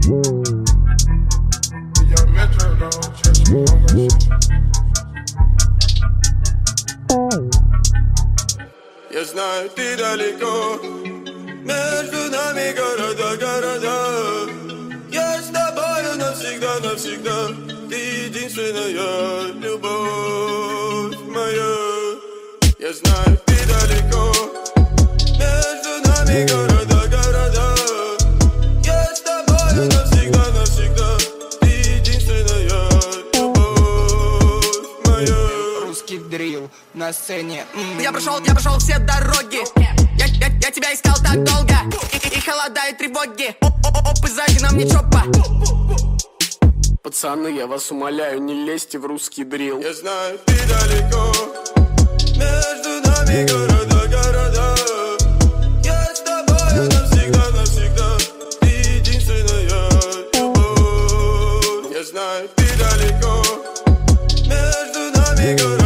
Я знаю, ты далеко, между нами города. Я с тобою навсегда, навсегда. Ты единственная любовь моя. Я знаю, ты далеко, между нами города. Я с тобою навсегда, навсегда. Ты единственная любовь моя. Русский дрил на сцене. Я прошел все дороги. Я тебя искал так долго. И холода, и тревоги. Оп, и сзади нам не чопа. Пацаны, я вас умоляю, не лезьте в русский дрил. Я знаю, ты далеко, между нами города. Я с тобою навсегда, навсегда. Ты единственная любовь. Я знаю, ты далеко, между нами города.